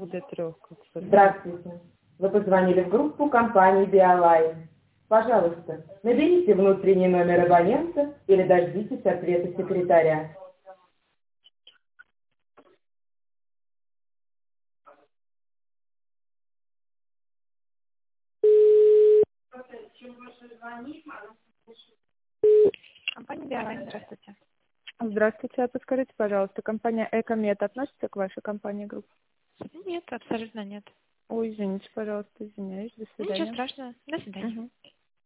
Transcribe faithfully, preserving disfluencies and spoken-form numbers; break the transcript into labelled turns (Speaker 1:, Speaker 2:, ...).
Speaker 1: двух до трех.
Speaker 2: Здравствуйте. Вы позвонили в группу компании Биолайн. Пожалуйста, наберите внутренний номер абонента или дождитесь ответа секретаря.
Speaker 3: Компания Биолайн, здравствуйте.
Speaker 1: Здравствуйте, а подскажите, пожалуйста, компания Экомед относится к вашей компании группы?
Speaker 3: Нет, абсолютно нет.
Speaker 1: Ой, извините, пожалуйста, извиняюсь, до
Speaker 3: Ничего
Speaker 1: свидания.
Speaker 3: страшного. До свидания.
Speaker 1: Мгм.